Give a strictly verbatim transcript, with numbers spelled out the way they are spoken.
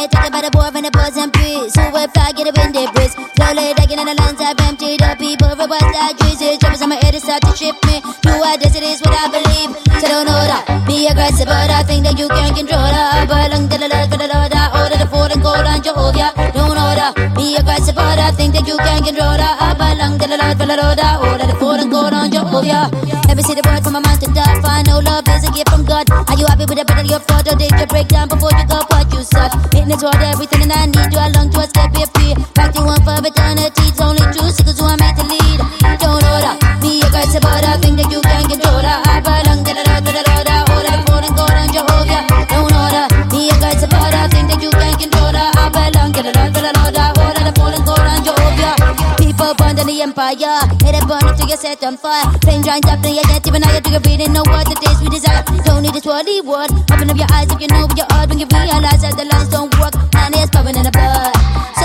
it, talking about the boy from the boys and peace. Who will fly, get up in their breeze. Slowly taking in the lands I've emptied the people. For what I choose is troubles on my head to start to ship me. Do I this, it is what I believe. So don't know that. Be aggressive, but I think that you can control that. I belong to the Lord, to the Lord. I order the food and gold on Jehovah. Don't know that. Be aggressive, but I think that you can control that. I belong to the Lord, to the Lord. I order the food and gold on Jehovah. Let me see the word from a man to die. I know love is a gift from God. Are you happy with the better your photo? Did you break down before you got what you said? Fitness for everything and I need you along to escape your fear. Back to one for eternity. It's only true because who I made to lead. Don't know that. Be aggressive, but I think that you can control that. I belong to the Lord, to the Lord. I order the food and gold on Jehovah. Don't know that. Be aggressive, but I think that you can control that. I belong to the Lord, to the Lord. I order the food and gold on Jehovah. People born in the empire, let it burn up till you set on fire. Flame drying up, then you get even higher. You really know what it is we desire. Don't need this worldly word. Open up your eyes if you know with your heart when you realize that the lines don't work. And it's popping in the blood. So